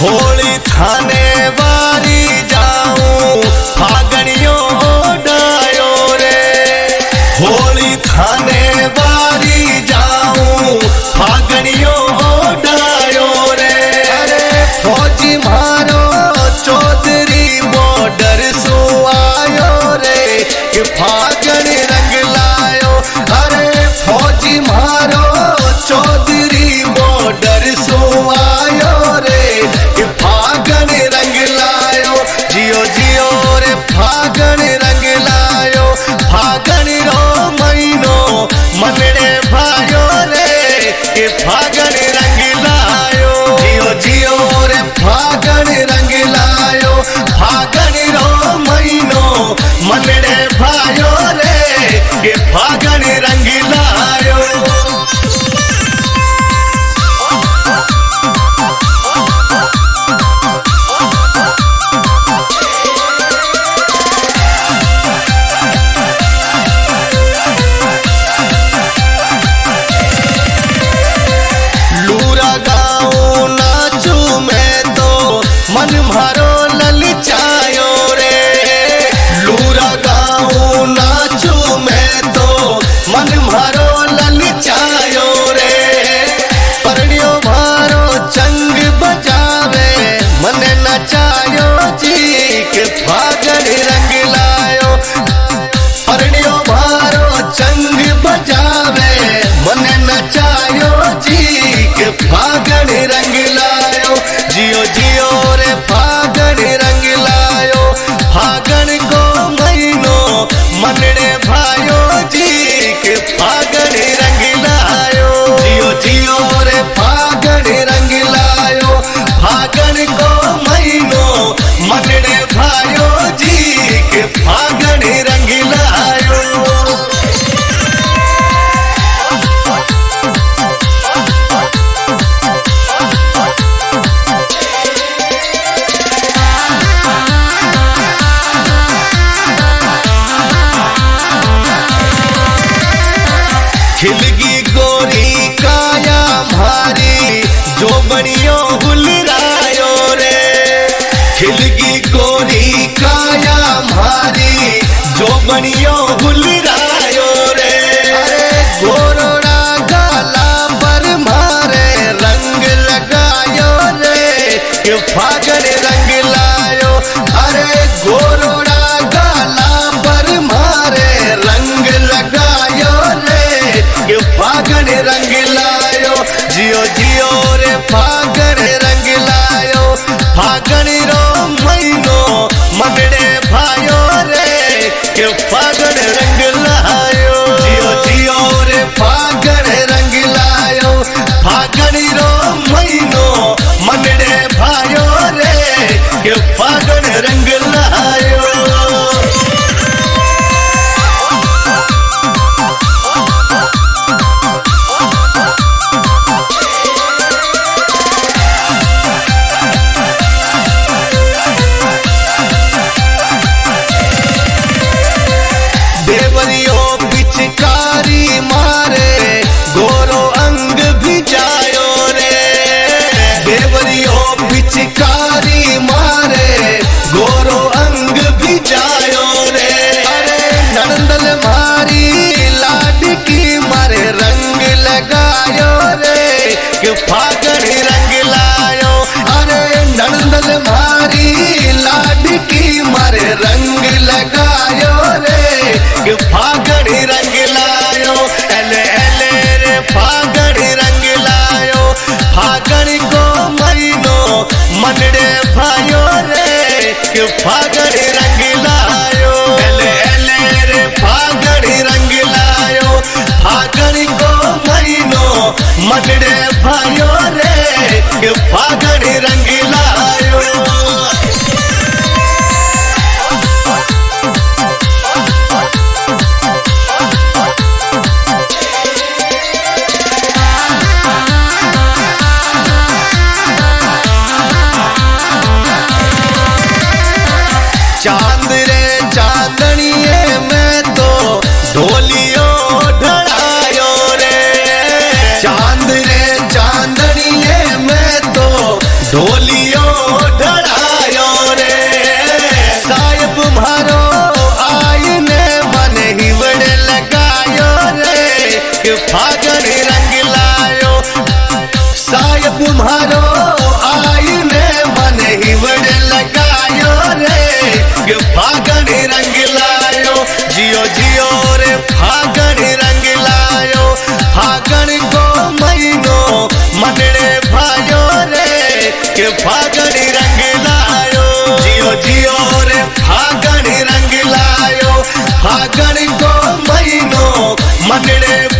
होली थाने वारी जाऊं फागणियों ओढ़ायो रे। होली थाने वारी जाऊं फागणियों ओढ़ायो रे। अरे फौजी मारो चौधरी बॉर्डर सु आयो रे कि फागण रंग लायो। अरे फौजी मारो चौधरी बॉर्डर सु आयो रे कि फागण रंग लायो। जियो जियो रे फागण रंग लायो। फागण रो महीनो मनड़े भायो रे कि फागण रंग लायो। जियो जियो रे फागण रंग लायो। फागण रो महीनो मनड़े भायो रे कि फागण रंग लायो। मन मारो ललचायो रे। लूरा गाऊं नाचू मैं तो मन मारो ललचायो रे। परनियो मारो चंग बजावे मन नचायो जी के फागण रंग लायो। परनियो मारो चंग बजावे मन नचायो जी के फागण रंग लायो। जियो जियो रे फागण रंग लायो। फागण को महीनो मनड़े भायो जी के फागण रंग लायो। जियो जियो रे फागण रंग लायो। फागण को महीनो मनड़े भायो जी के फागण रंग लायो। खिलगी गोरी काया भारी जो बनियो हुलरायो रे। खिलगी गोरी काया भारी जो बनियो हुलरायो रे। अरे गोरोड़ा गाला पर मारे रंग लगायो रे कि फागण रंग लायो। अरे गोरोड़ा गाला पर मारे रंग लगायो रे कि फागण रंग लायो। जियो जियो रे फागण रंग लायो। फागण रो महीनो मनड़े भायो रे कि फागण रंग लायो। जियो जियो रे फागण रंग लायो। फागण रो महीनो मनड़े भायो रे कि फागण रंग लायो। पिचकारी मारे गोरो अंग भी जायो रे। देवरियो पिचकारी मारे गोरो अंग भी जायो रे। अरे नंदल मारी लाडकी मारे रंग लगायो रे कि फागण रंग लायो। अरे नंदल मारी लाडकी मारे रंग लगायो रे कि फागण रंग लायो। एले एले रे फागण रंग लायो। फागण को महीनो मनड़े भायो रे कि फागण रंग लायो। एले एले रे फागण रंग लायो। फागण को महीनो मनड़े भायो रे कि फागण रंग लायो। चांद रे चांदनिए में तो ढोलियो ढड़ायो रे। चांद रे चांदनिए में तो ढोल तुम्हारो आईने मन हिवड़ लगायो रे कि फागण रंग लायो। जियो जियो रे फागण रंग लायो। फागण को महीनो मनड़े भायो रे कि फागण रंग लायो। जियो जियो रे फागण रंग लायो। फागण को महीनो मनड़े